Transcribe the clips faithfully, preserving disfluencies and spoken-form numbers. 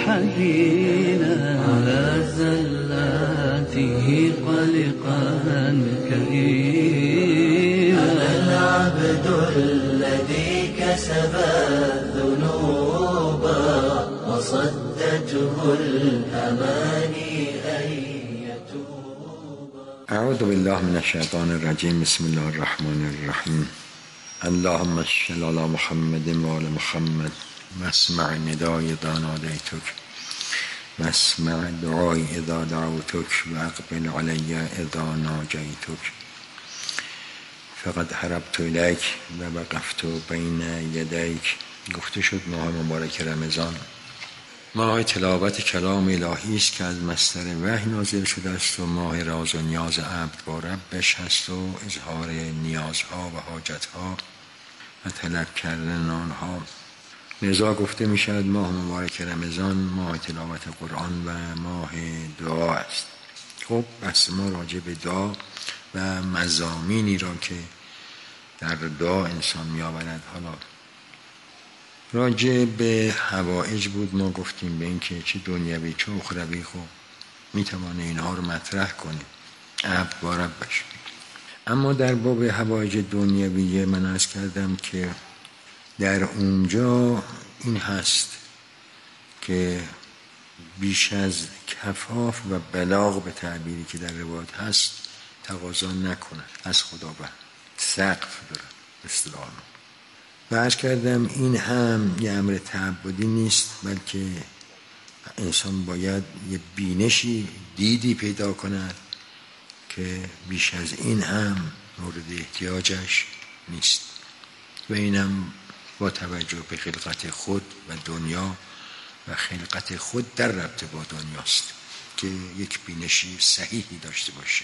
حنينا على زلاته قلقا كئيبا. أنا العبد الذي كسب الذنوب وصدته الأماني أن يتوب. اعوذ بالله من الشیطان الرجیم. بسم الله الرحمن الرحیم. اللهم صل علی محمد و آل محمد. مسمع ندای اذا نادیتک، مسمع دعای اذا دعوتک و اقبل علی اذا ناجیتک. فقد هربت الیک و وقفت بین یدیک. گفته شد ماه مبارک رمضان ماه تلاوت کلام الهی است که از مصدر وحی نازل شده است و ماه راز و نیاز عبد با ربش هست و اظهار نیازها و حاجتها و طلب کردن آنها. لذا گفته می شود ماه مبارک رمضان ماه تلاوت قرآن و ماه دعا است. خب بحث ما راجع به دعا و مضامینی را که در دعا انسان می آورد. حالا راجع به حوائج بود. ما گفتیم به این که چه دنیوی چه اخروی خب می توانه اینها رو مطرح کنه عبد با ربش. اما در باب حوائج دنیوی من عرض کردم که در اونجا این هست که بیش از کفاف و بلاغ به تعبیری که در روایت هست تقاضا نکنه از خداوند، سقف داره اصطلاحاً. و عرض کردم این هم یه امر تعبدی نیست، بلکه انسان باید یه بینشی دیدی پیدا کند که بیش از این هم مورد احتیاجش نیست و اینم با توجه به خلقت خود و دنیا و خلقت خود در رابطه با دنیاست که یک بینشی صحیحی داشته باشه.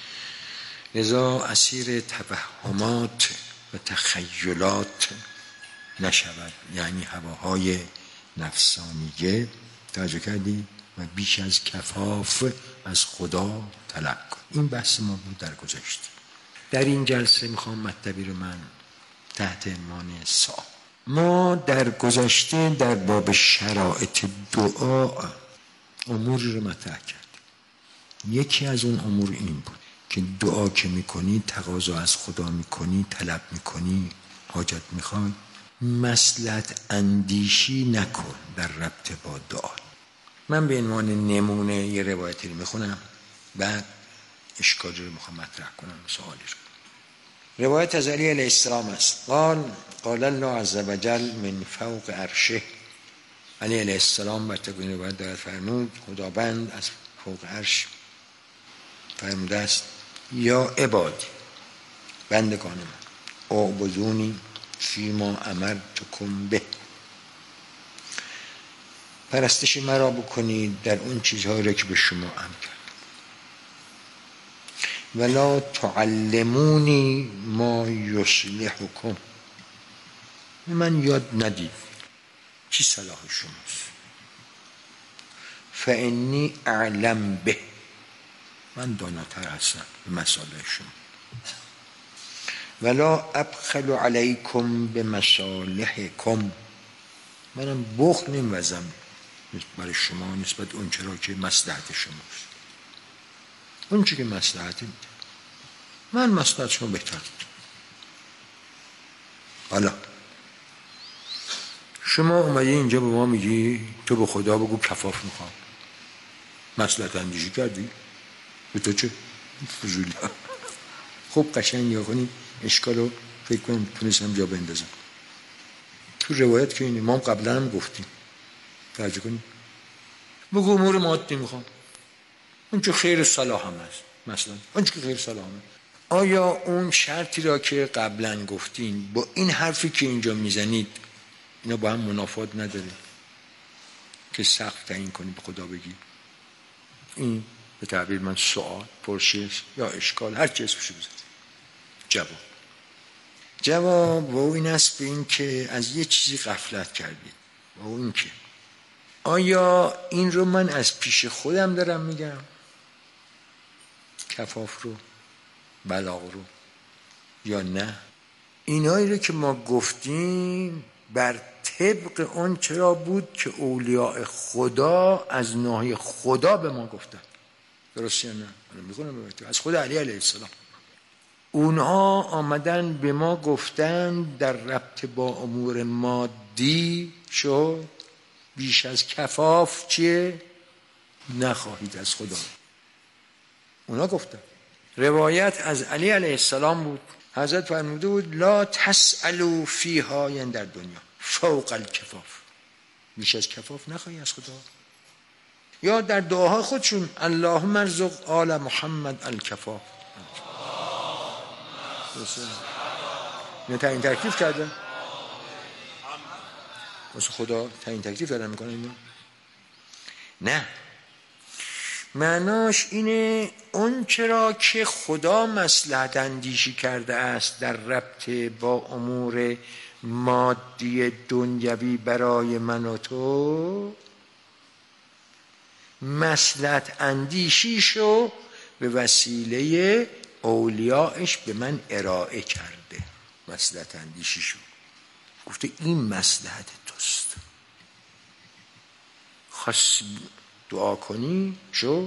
لذا اسیر توهمات و تخیلات نشود، یعنی هواهای نفسانیه توجه کردی و بیش از کفاف از خدا طلب کن. این بحث ما بود در گذشته. در این جلسه میخوام مطلبی رو من تحت عنوان سوال ما در گذشته در باب شرایط دعا اموری رو مطرح کردیم. یکی از اون امور این بود که دعا که میکنی، تقاضا از خدا میکنی، طلب میکنی، حاجت میخوای، مصلحت اندیشی نکن در ربط با دعا. من به عنوان نمونه یه روایتی رو میخونم، بعد اشکالی رو میخوام مطرح کنم، سوالی رو. روایت از علی علیه السلام است. قال قال الله عز وجل من فوق عرشه. علی علیه السلام بر طبق این روایت دارد فرمود خداوند از فوق عرش فرموده است یا عبادی، بندگان من، اعبدونی فیما امرتکم به، پرستش مرا بکنید در اون چیزهایی را که به شما امر کردم. ولا تعلمونی ما یصلحکم، من یاد ندید چی صلاح شماست. فانی اعلم به، من داناتر هستم به مسائل شما. ولا ابخل علیکم به مصالحکم، منم بخل نمی‌ورزم برای شما نسبت اون چرا که مصلحت شماست. اون چی که مصلحت من مصلحت شما بهتر. حالا شما اومدی اینجا به ما میگی تو به خدا بگو کفاف میخوام، مصلحت اندیشی کردی؟ به تو چه؟ فضولی. خب قشنگ یا کنی اشکال رو فکر کنیم تونستم جا بندازم. تو روایت که این امام قبلا هم گفتیم توجه کنیم، بگو امور مادی میخوام، اون چه خیر صلاح هم هست، مثلا اون چه خیر صلاح هم هست. آیا اون شرطی را که قبلا گفتین با این حرفی که اینجا میزنید اینا با هم منافات نداره که سقف تعیین کنی به خدا بگی؟ این به تعبیر من سوال، پرسش یا اشکال، هر چی اسمشو بزنید. جواب جواب و این است به این که از یه چیزی غفلت کردید و این که آیا این رو من از پیش خودم دارم میگم، کفاف رو، بلاغ رو، یا نه اینایی رو که ما گفتیم بر طبق اون چرا بود که اولیاء خدا از ناحیه خدا به ما گفتن. درست یا نه؟ من میگم از خود علی علیه السلام. اونها آمدن به ما گفتن در ربط با امور مادی شد بیش از کفاف چیه؟ نخواهید از خدا. اونا گفتن. روایت از علی علیه السلام بود، حضرت فرموده بود لا تسألوا فیها، یعنی در دنیا فوق الکفاف، بیش از کفاف نخواهی از خدا. یا در دعاهای خودشون اللهم ارزق آل محمد الکفاف. نه تعیین تکلیف کردن واسه خدا، تعیین تکلیف کردن میکنه اینا. نه، معناش اینه اون چرا که خدا مصلحت اندیشی کرده است در ربط با امور مادی دنیوی برای من و تو، مصلحت اندیشیشو به وسیله اولیاءش به من ارائه کرده. مصلحت اندیشیشو گفته این مصلحت توست، خواست دعا کنی شو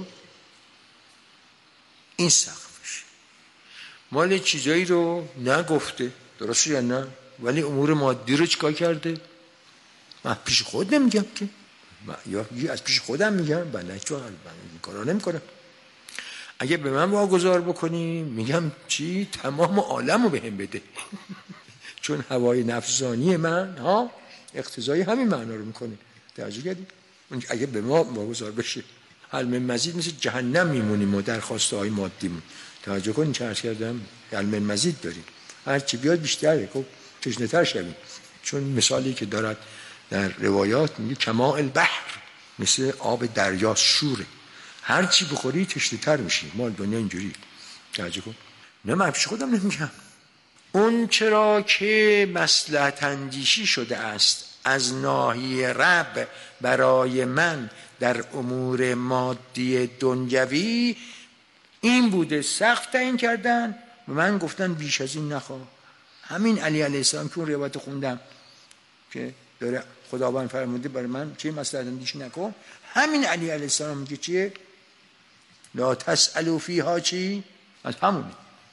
این سقفش. مال چیزایی رو نگفته، درسته یا نه؟ ولی امور مادی رو چیکار کرده؟ من پیش خود نمیگم که، یا از پیش خودم میگم بله چون من این کارا نمیکنم. اگه به من واگذار بکنی میگم چی؟ تمام عالم رو بهم بده. چون هوای نفسانی من ها اقتضای همین معنا رو میکنه. توجه کردید؟ اگه به ما واگذار بشه حل من مزید مثل جهنم میمونیم و درخواسته های مادیمون. توجه کنید چه عرض کردم؟ حل من مزید داریم، هر چی بیاد بیشتره، خب تشنه تر شویم. چون مثالی که دارد در روایات میگه کما البحر، مثل آب دریا شوره، هر چی بخوری تشنه تر میشی. مال دنیا اینجوری. توجه کن. نه من پیش خودم نمیگم. اون چرا که مصلحت اندیشی شده است از ناحیه رب برای من در امور مادی دنیوی این بوده، سقف تعیین کردن و من گفتن بیش از این نخواه. همین علی علیه السلام که اون روایت خوندم که داره خداوند فرموده برای من چه مصلحت اندیشی نکن، همین علی علیه السلام میگه چیه؟ لا تسألوا فیها چی؟ از همونه.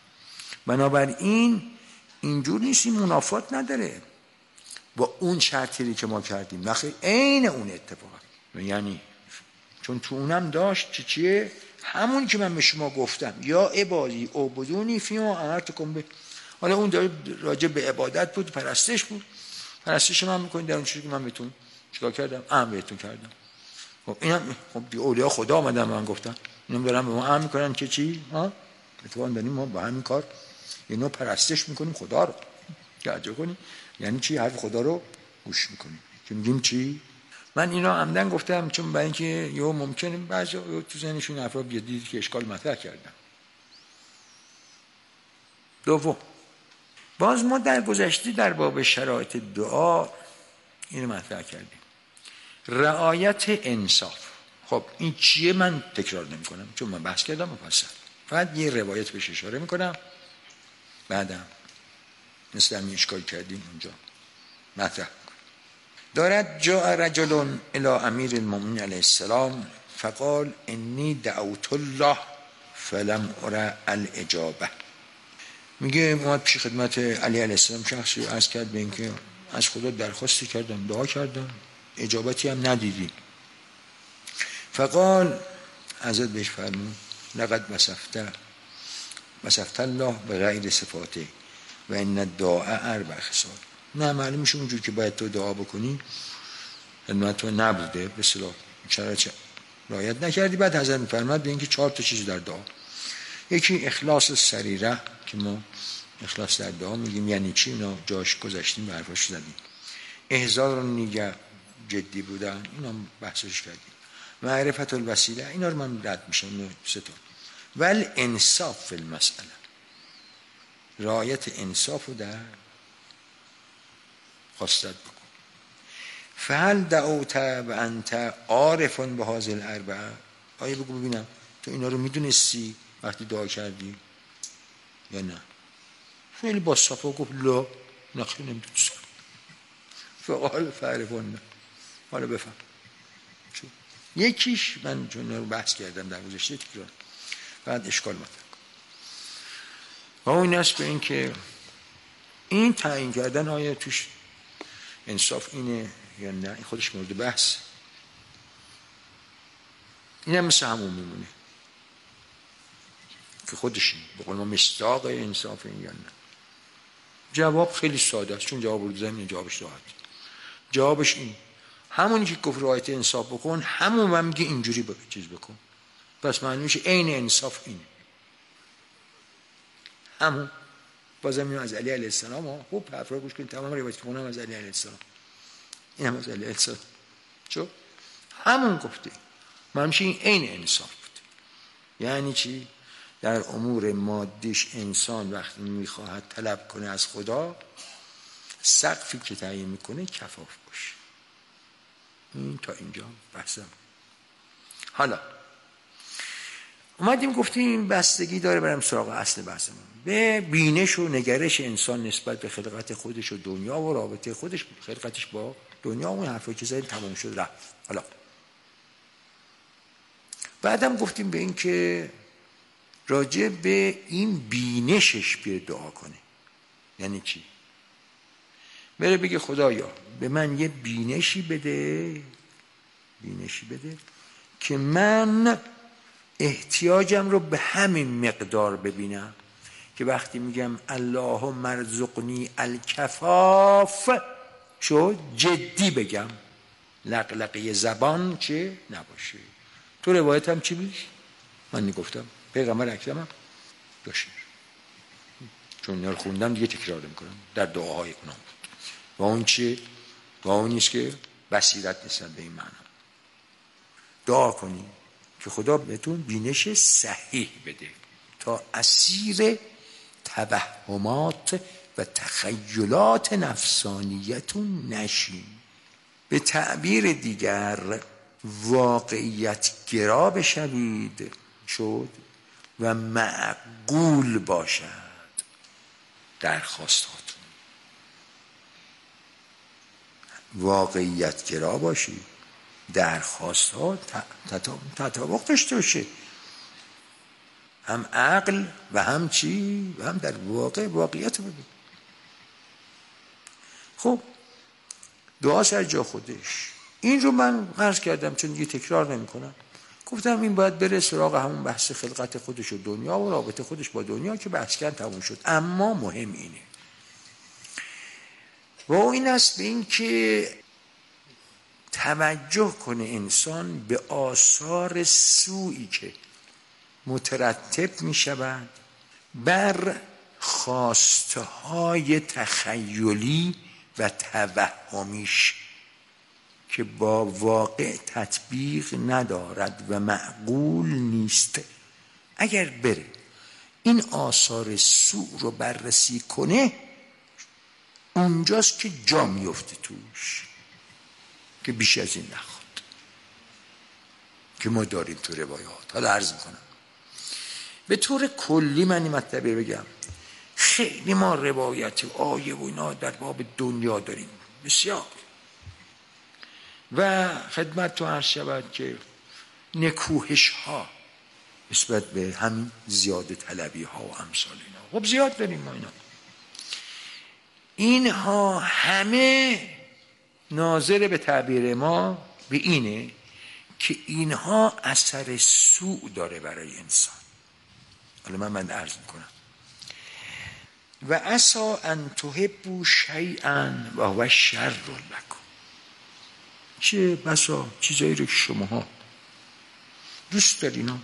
بنابراین اینجور نیست، این منافات نداره با اون شرطی که ما کردیم. نخیر عین اون اتفاق، یعنی چون تو اونم داشت چی چیه؟ همون که من به شما گفتم یا عبادی عبدونی فیما امرتکم به. حالا اون داره راجع به عبادت بود، پرستش بود. پرستش من میکنید در اون چیزی که من بهتون چیکار کردم؟ امر بهتون کردم. خب اینم خب بی اولیا خدا اومدن من گفتن، اینم دارن به ما امر میکنن که چی؟ ها اتفاقا داریم ما با همین کار اینو پرستش میکنیم خدا رو. توجه کنید یعنی چی؟ حرف خدا رو گوش میکنیم که میگیم چی؟ من اینا عمدن گفتم چون برای اینکه یه ممکنه بعضی تو ذهنشون افراد بیاد دید که اشکال مطرح کردم. دوم، باز ما در گذشته در باب شرایط دعا اینو مطرح کردیم، رعایت انصاف. خب این چیه؟ من تکرار نمی کنم چون من بحث کردم مفصل، فقط یه روایت بهش اشاره میکنم، بعدم مثل همین اشکال کردیم اونجا مطرح کنم. دارد جاء رجل الی امیر المؤمنین علیه السلام فقال انی دعوت الله فلم ارى الاجابه. میگه اومد پیش خدمت علی علیه السلام، شخصی عرض کرد به اینکه از خدا درخواستی کردم، دعا کردم، اجابتی هم ندیدی. فقال حضرت بهش فرمود لقد وصفت وصفت الله به غیر صفاته و ان الدعاء اربع خصال. نه معلوم میشه اونجور که باید تو دعا بکنی خدمت تو نبوده، به اصطلاح چرا چه رعایت نکردی. بعد حضرت میفرماد به اینکه چهار تا چیز در دعا، یکی اخلاص سریره که ما اخلاص در دعا میگیم یعنی چی، اینا جاش گذاشتیم، حرفاش زدیم. احضار نیگه، جدی بودن، اینا بحثش کردیم. معرفت الوسیله، اینا رو من رد میشم، اینا سه تا. ول انصاف فی المسئله، رعایت انصاف رو در خواستت بکن. فهل دعوت و انت عارف به هذه الاربعه، آیا بگو ببینم تو اینا رو میدونستی وقتی دعا کردی یا نه؟ خیلی با صفا گفت لا، نخیر نمیدونستم. فقال فعرفون. حالا بفهم چون یکیش من چون رو بحث کردم در گذشته تکرار بعد اشکال مطرح کنم و اون است به این که این تعیین کردن آیا توش انصاف اینه یا نه، این خودش مورد بحث. این هم مثل همون میمونه که خودش به قول ما مصداق انصاف این یا نه. جواب خیلی ساده است، چون جواب رو زمین جوابش راحت. جوابش این همونی که گفت رعایت انصاف بکن، همون هم میگه اینجوری به چیز بکن. پس معنی میشه عین انصاف اینه. همون بازم میگم از علی علیه السلام ها. خوب حرف رو گوش کنید، تمام روایت که اونم از علی علیه السلام، این هم از علی علیه السلام. چون همون گفته معنی میشه این عین انصاف بود. یعنی چی؟ در امور مادیش انسان وقتی میخواهد طلب کنه از خدا، سقفی که تعیین میکنه کفاف باشه. این تا اینجا بحثم. حالا اومدیم گفتیم بستگی داره برم سراغ اصل بحثمون، به بینش و نگرش انسان نسبت به خلقت خودش و دنیا و رابطه خودش خلقتش با دنیا و اون حرفایی که زدیم تمام شد رفت. حالا بعدم گفتیم به این که راجع به این بینشش بیاره دعا کنه. یعنی چی؟ بره بگه خدایا به من یه بینشی بده، بینشی بده که من احتیاجم رو به همین مقدار ببینم که وقتی میگم اللهم ارزقنی الکفاف شو جدی بگم، لقلقه زبان چه نباشه. تو روایت هم چی بیش؟ من نگفتم پیغمبر اکرم هم داشته، چون اینا رو خوندم دیگه تکرار نمی‌کنم، در دعاهای اونام و اون چیه؟ و اون نیست که بصیرت نسبت به این معنا. دعا کنی که خدا بهتون بینش صحیح بده تا اسیر توهمات و تخیلات نفسانیتون نشین. به تعبیر دیگر واقعیت گرا بشوید شد و معقول باشد درخواستاتون. واقعیت گرا باشید، درخواست ها تطابق داشته باشه، هم عقل و هم چی و هم در واقع واقعیت رو ببین. خب دعا سر جا خودش. این رو من عرض کردم چون دیگه تکرار نمی کنم. گفتم این باید بره سراغ همون بحث خلقت خودش و دنیا و رابطه خودش با دنیا که بحث کردن تموم شد. اما مهم اینه و این است به این که توجه کنه انسان به آثار سوئی که مترتب می شود بر خواسته های تخیلی و توهمیش که با واقع تطبیق ندارد و معقول نیست. اگر بره این آثار سوء رو بررسی کنه، اونجاست که جا میفته توش که بیش از این نخواد که ما داریم تو روایات. حالا عرض میکنم به طور کلی من این مطلبی بگم. خیلی ما روایت و آیه و اینا در باب دنیا داریم بسیار و خدمت تو عرض شود که نکوهش ها نسبت به همین زیاده طلبی ها و امثال اینا خب زیاد داریم ما اینا. اینها همه ناظر به تعبیر ما به اینه که اینها اثر سوء داره برای انسان. حالا من من عرض میکنم و عسا ان تحبوا شیئا و هو شر لکم. چه بسا چیزایی رو که شماها دوست دارین،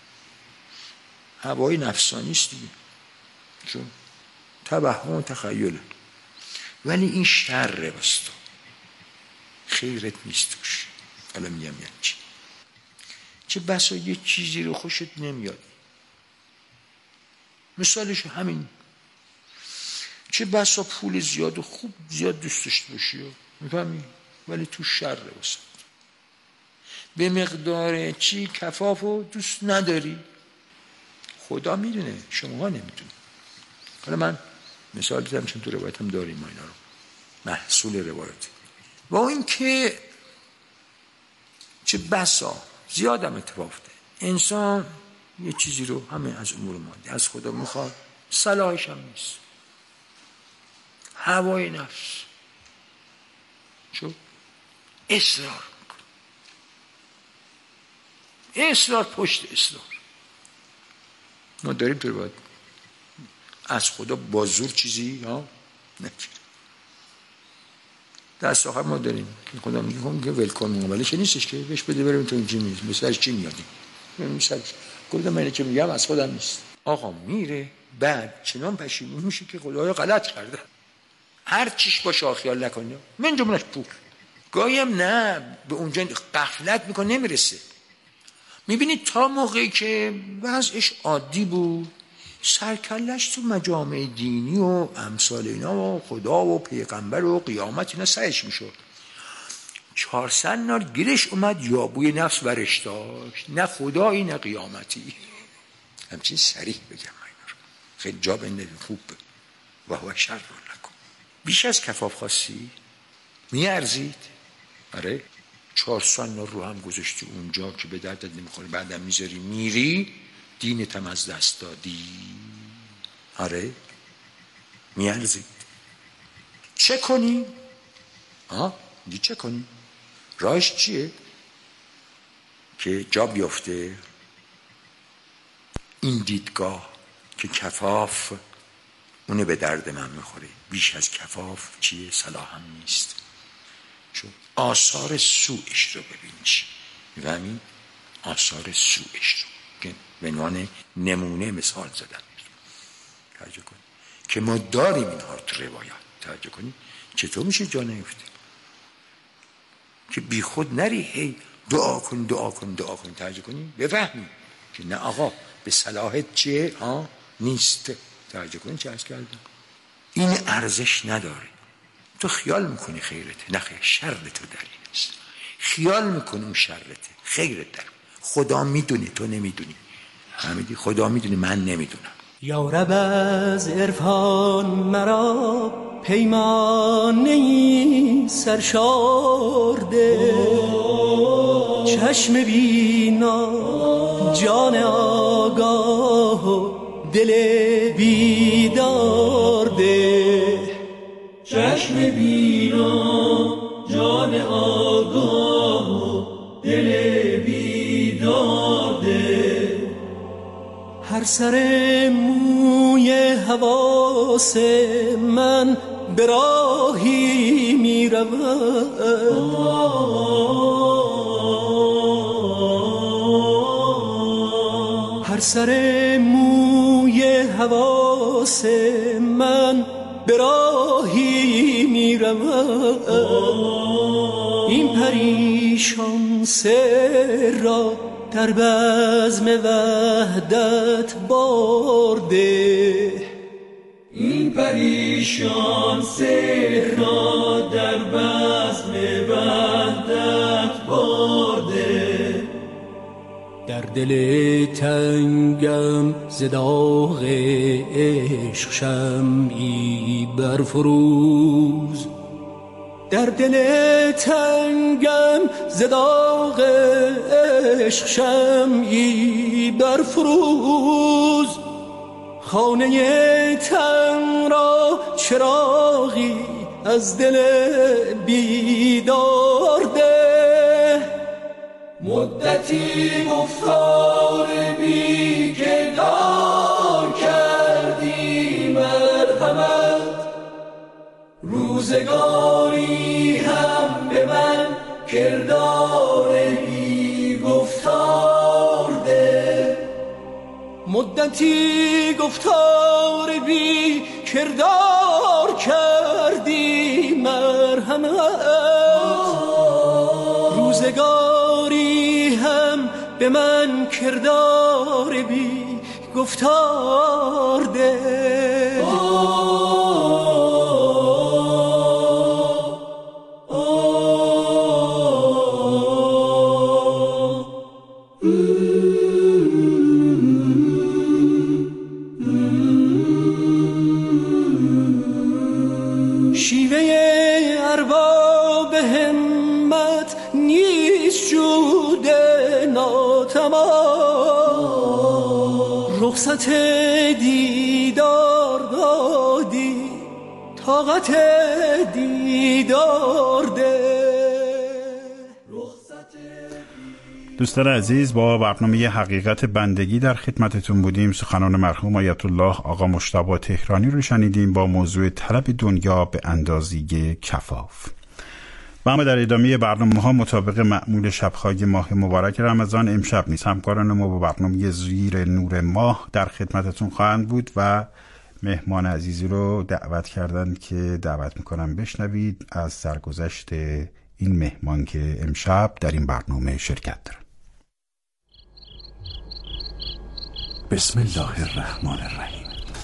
هوای نفسانی است دیگه، چون توهم و تخیله، ولی این شر بستا خیرت نیست توش. حالا میگم یعنی چی؟ چه بسا یه چیزی رو خوشت نمیاد، مثالش همین، چه بسا پول زیاد و خوب زیاد دوست داشته باشی میفهمی ولی تو شر بسا، به مقدار چی کفاف و دوست نداری. خدا میدونه، شما نمیدونه. حالا من مثال بزنم چون تو روایت هم داریم ما اینا رو، محصول روایت. با این که چه بسا زیادم اتفاق افتاده انسان یه چیزی رو همه از امور مادی از خدا میخواد، صلاحش هم نیست، هوای نفس شو اصرار میکنه، اصرار پشت اصرار. ما داریم تو باید از خدا با زور چیزی ها نگیریم. دست آخر ما داریم خدا میگه کن که ولکن ولی چه نیستش که بهش بده بریم تو اینجا نیست مثلش چی میادیم مثلش گفتم من که میگم از خودم نیست. آقا میره بعد چنان پشیمون میشه که خدایا غلط کرده، هر چیش با شاخیال نکنه من جمعش پول گایم نه به اونجا غفلت میکنه نمیرسه. میبینید تا موقعی که وضعش عادی بود سرکلش تو مجامع دینی و امثال اینا و خدا و پیغمبر و قیامت اینا سعیش میشد. چهار سنار گیرش اومد یابوی نفس برش داشت، نه خدایی نه قیامتی. همچین صریح بگم من خیلی جا بنده خوب و هو شر رو نکن. بیش از کفاف خواستی میارزید. آره چهار سنار رو هم گذاشتی اونجا که به دردت نمیخوره بعدم میذاری میری دینتم از دست دادی. آره میارزید. چه کنی؟ ها دی چه کنی؟ راهش چیه؟ که جا بیفته این دیدگاه که کفاف اونه به درد من میخوره، بیش از کفاف چیه؟ صلاح هم نیست. چون آثار سوءش رو ببین چی میفهمی؟ آثار سوءش رو که به عنوان نمونه مثال زدم توجه کن که ما داریم اینها تو روایات. توجه کنی چطور میشه جا نیفته که بی خود نری هی دعا کن دعا کن دعا کن. توجه کنی بفهمی که نه آقا به صلاحت چیه ها نیست. توجه کنی چه عرض کردم این ارزش نداره. تو خیال میکنی خیرته، نه خیر شر تو در این است. خیال میکنی اون شرته، خیرت در خدا میدونه تو نمیدونی. فهمیدی؟ خدا میدونه من نمیدونم. یا رب از عرفان مرا پیمانه سرشارده، چشم بینا جان آگاه و دل بیدار ده. چشم بینا جان آگاه و دل بیدار ده. هر سر موی حواس من به راهی می رود، هر سر موی حواس من به راهی می رود. این پریشان سر را در بزم وحدت برده. این پریشان سر را در بزم وحدت برده. در دل تنگم ز داغ عشق شمعی برفروز، در دل تنگم ز داغ عشق شمعی برفروز. خانه تن را چراغی از دل بیدار ده. مدتی گفتار بی کردار کردی مرحمت، روزگاری هم به من کردار بی گفتار ده. مدتی گفتار بی کردار کردی مرحمت، روزگاری هم به من کردار بی گفتار ده. شیوه ارباب ناتمام، رخصت دیدار دادی، طاقت دیدار ده. دوستان عزیز، با برنامه حقیقت بندگی در خدمتتون بودیم. سخنان مرحوم آیت الله آقا مجتبی تهرانی رو شنیدیم با موضوع طلب دنیا به اندازه کفاف. و اما در ادامه برنامه ها مطابق معمول شب‌های ماه مبارک رمضان، امشب نیز همکاران ما با برنامه زیر نور ماه در خدمتتون خواهند بود و مهمان عزیزی رو دعوت کردن که دعوت میکنم بشنوید از سرگذشت این مهمان که امشب در این برنامه شرکت دارن. بسم الله الرحمن الرحیم.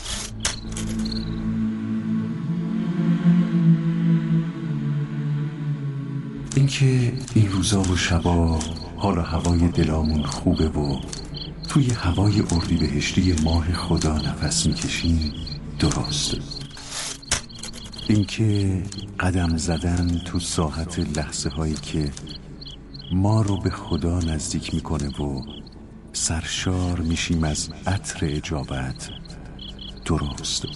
اینکه این روزا و شبا حال و هوای دلامون خوبه و توی هوای اردیبهشتی ماه خدا نفس میکشیم درست. اینکه قدم زدن تو ساحت لحظه هایی که ما رو به خدا نزدیک میکنه و سرشار میشیم از عطر اجابت درست.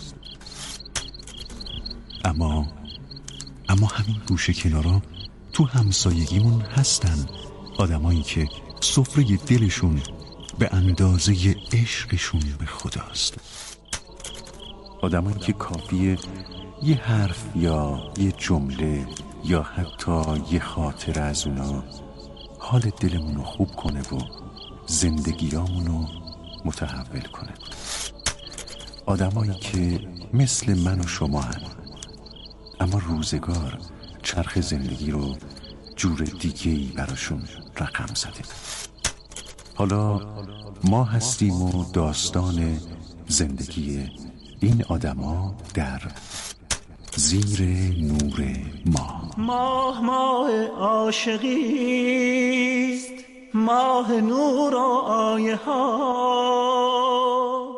اما اما همین گوشه کنارا تو همسایگیمون هستن آدمایی که سفره دلشون به اندازه عشقشون به خداست. آدمایی که کافیه یه حرف یا یه جمله یا حتی یه خاطره از اونا حال دلمونو خوب کنه و زندگیامونو متحول کنه. آدمایی که مثل من و شما هن، اما روزگار چرخ زندگی رو جور دیگه‌ای براشون رقم زده. حالا ما هستیم و داستان زندگی این آدما در زیر نور ماه. ماه ماه عاشقیست، ماه نور و آیه ها،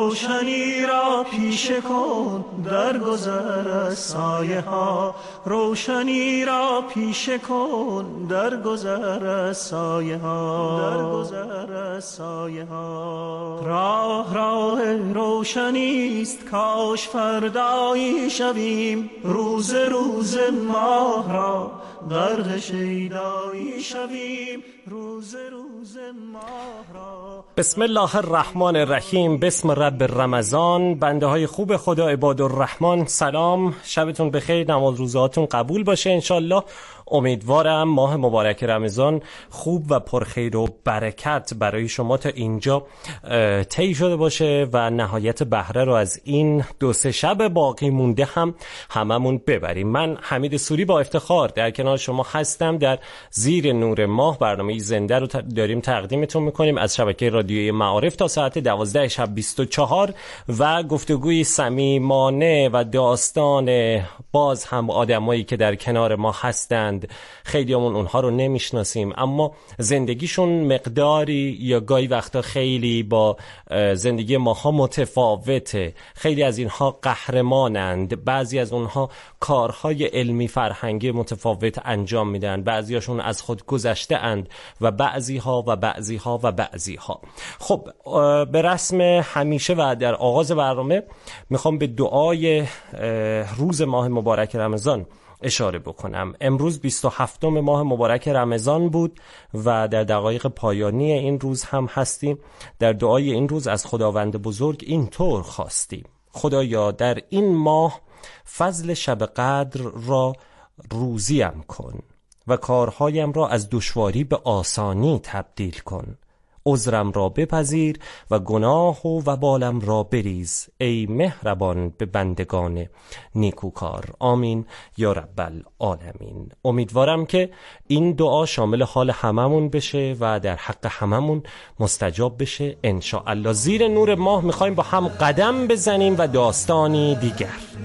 روشنی را پیشه کن در گذر از سایه ها، روشنی را پیشه کن در گذر از سایه ها، در گذر از سایه ها. راه راه روشنیست، کاش فردایی شویم، روز روز ماه را غرق شیدایی شویم، روز روز ماه را. بسم الله الرحمن الرحیم. بسم رب رمضان. بنده های خوب خدا عباد الرحمن، سلام، شبتون بخیر، نماز روزهاتون قبول باشه انشالله. امیدوارم ماه مبارک رمضان خوب و پرخیر و برکت برای شما تا اینجا طی شده باشه و نهایت بهره رو از این دو سه شب باقی مونده هم هممون ببریم. من حمید سوری با افتخار در کنار شما هستم. در زیر نور ماه برنامه زنده رو داریم تقدیمتون میکنیم از شبکه رادیویی معارف تا ساعت دوازده شب بیست و چهار و گفتگوی صمیمانه و داستان باز هم آدمایی که در کنار ما هستند. خیلیامون اونها رو نمیشناسیم اما زندگیشون مقداری یا گاهی وقتا خیلی با زندگی ماها متفاوته. خیلی از اینها قهرمانند، بعضی از اونها کارهای علمی فرهنگی متفاوت انجام میدن، بعضیاشون از خود گذشته اند و بعضی ها و بعضی ها و بعضی ها. خب به رسم همیشه و در آغاز برنامه میخوام به دعای روز ماه مبارک رمضان اشاره بکنم. امروز بیست و هفتم ماه مبارک رمضان بود و در دقایق پایانی این روز هم هستیم. در دعای این روز از خداوند بزرگ این طور خواستیم: خدایا در این ماه فضل شب قدر را روزیم کن و کارهایم را از دشواری به آسانی تبدیل کن. عذرم را بپذیر و گناه و وبالم را بریز، ای مهربان به بندگان نیکوکار. آمین یا رب العالمین. امیدوارم که این دعا شامل حال هممون بشه و در حق هممون مستجاب بشه ان شاء الله. زیر نور ماه میخوایم با هم قدم بزنیم و داستانی دیگر.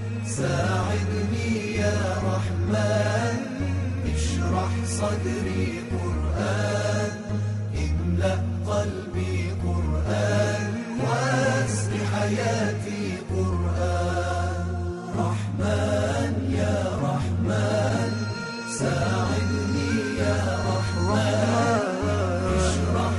ساعدني يا رحمن اشرح صدري قرآن املأ قلبي قرآن واسق حياتي قرآن رحمن يا رحمن ساعدني يا رحمن اشرح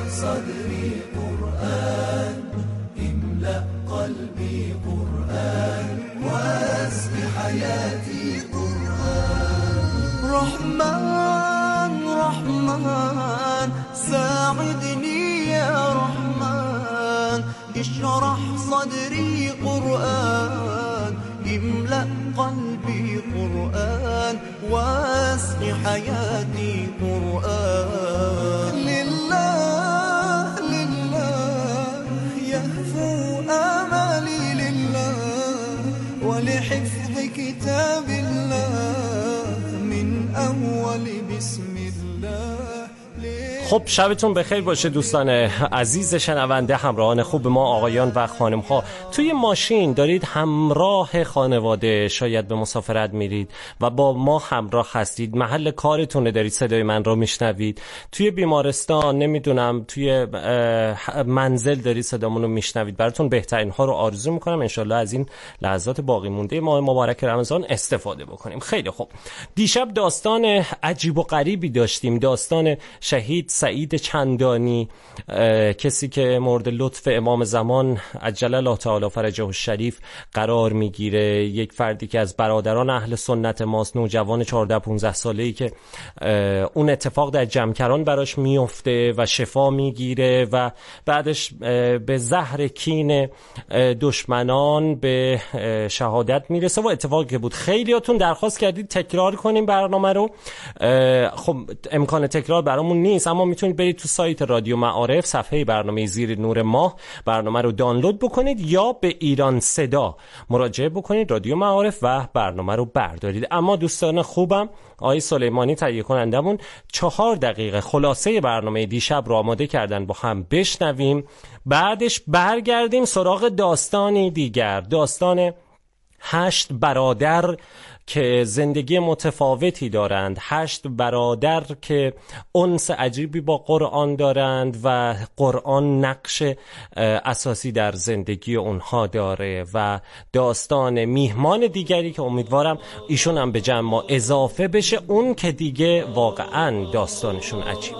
صدري قرآن املأ قلبي قرآن واسق حياتي قرآن لله لله يهفو آمالي لله ولحفظ كتاب الله من أول بسم الله. خب شبتون بخیر باشه دوستان عزیز شنونده، همراهان خوب ما آقایان و خانم ها. توی ماشین دارید همراه خانواده، شاید به مسافرت میرید و با ما همراه هستید، محل کارتونه دارید صدای من رو میشنوید، توی بیمارستان، نمیدونم توی منزل دارید صدامون رو میشنوید. براتون بهترین ها رو آرزو میکنم، انشالله از این لحظات باقی مونده ماه مبارک رمضان استفاده بکنیم. خیلی خوب، دیشب داستان عجیب و غریبی داشتیم، داستان شهید سعید چندانی، کسی که مورد لطف امام زمان عجل الله تعالی فرجه الشریف قرار میگیره، یک فردی که از برادران اهل سنت ماست، نوجوان چهارده پانزده ساله‌ای که اون اتفاق در جمکران براش میفته و شفا میگیره و بعدش به زهر کین دشمنان به شهادت میرسه و اتفاقی که بود. خیلیاتون درخواست کردید تکرار کنیم برنامه رو. خب امکان تکرار برامون نیست، اما میتونید برید تو سایت رادیو معارف، صفحه برنامه زیر نور ماه، برنامه رو دانلود بکنید یا به ایران صدا مراجعه بکنید، رادیو معارف، و برنامه رو بردارید. اما دوستان خوبم، آقای سلیمانی تهیه کنندمون چهار دقیقه خلاصه برنامه دیشب رو آماده کردن، با هم بشنویم، بعدش برگردیم سراغ داستانی دیگر، داستان هشت برادر که زندگی متفاوتی دارند، هشت برادر که انس عجیبی با قرآن دارند و قرآن نقش اساسی در زندگی اونها داره، و داستان میهمان دیگری که امیدوارم ایشون هم به جمع ما اضافه بشه، اون که دیگه واقعا داستانشون عجیبه.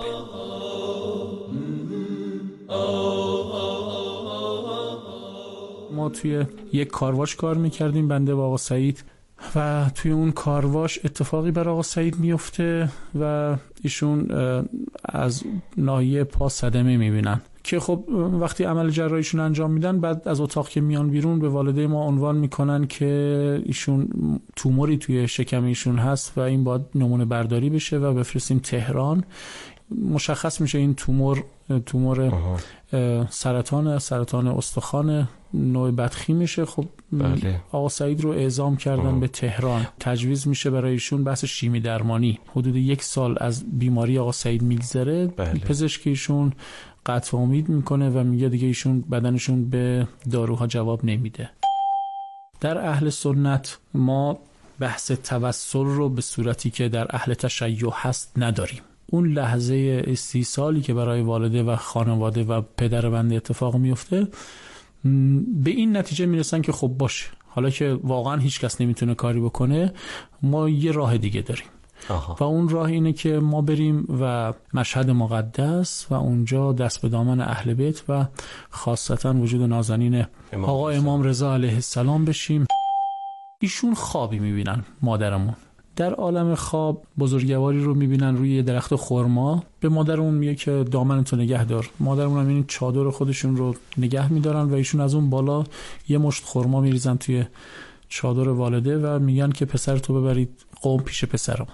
ما توی یک کارواش کار میکردیم، بنده و آقا سعید، و توی اون کارواش اتفاقی بر آقا سعید میفته و ایشون از ناحیه پا صدمه میبینن که خب وقتی عمل جراحیشون انجام میدن، بعد از اتاق که میان بیرون به والده ما عنوان میکنن که ایشون توموری توی شکم ایشون هست و این باید نمونه برداری بشه و بفرستیم تهران. مشخص میشه این تومور تومور سرطان سرطان استخوان نوع بدخیمشه. خب بله. آقا سعید رو اعزام کردن آه. به تهران، تجویز میشه برای ایشون بحث شیمی درمانی. حدود یک سال از بیماری آقا سعید میگذره. بله. پزشک ایشون قطع امید میکنه و میگه دیگه ایشون بدنشون به داروها جواب نمیده. در اهل سنت ما بحث توسل رو به صورتی که در اهل تشیع هست نداریم. اون لحظه استیصالی که برای والده و خانواده و پدر بنده اتفاق میفته، به این نتیجه میرسن که خب باشه، حالا که واقعا هیچ کس نمیتونه کاری بکنه، ما یه راه دیگه داریم. آها. و اون راه اینه که ما بریم و مشهد مقدس و اونجا دست به دامن اهل بیت و خاصتا وجود نازنین امام آقا امام رضا علیه السلام بشیم. ایشون خوابی میبینن، مادرمون در عالم خواب بزرگواری رو میبینن روی یه درخت خرما. به مادرمون میگه که دامنتو نگه دار. مادرمون هم این چادر خودشون رو نگه میدارن و ایشون از اون بالا یه مشت خرما میریزن توی چادر والده و میگن که پسرتو ببرید قوم پیش پسرمون.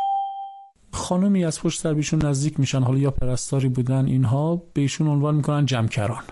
خانمی از پشت سر بیشون نزدیک میشن، حالا یا پرستاری بودن اینها، به ایشون عنوان میکنن جمکران.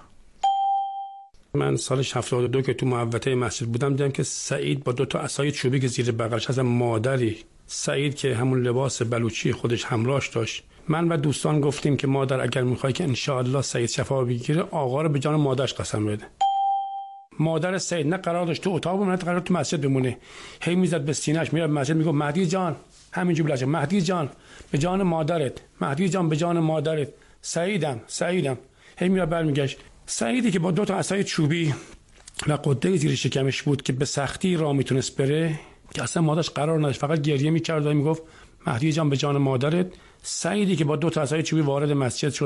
من سال هفتاد و دو که تو محوطه مسجد بودم، دیدم که سعید با دو تا عصای چوبی که زیر بغلش از مادری، سعید که همون لباس بلوچی خودش همراهش داشت. من و دوستان گفتیم که مادر اگر میخوای که انشاءالله سعید شفا بگیره، آقا رو به جان مادرش قسم بده. مادر سعید نه قرار داشت تو اتاق بمونه، نه قرار تو مسجد بمونه. هی میزد به سینه‌اش، میره مسجد میگه مهدی جان، همینجوری بلشه، مهدی جان به جان مادرت، مهدی جان به جان مادرت، سعیدم سعیدم. هی میره برمیگشت. سعیدی که با دو تا عصای چوبی و قده زیر شکمش بود که به سختی راه میتونست بره، که اصلا مادرش قرار نداشت، فقط گریه میکرد و میگفت مهدی جان به جان مادرت. سعیدی که با دو تا عصای چوبی وارد مسجد شد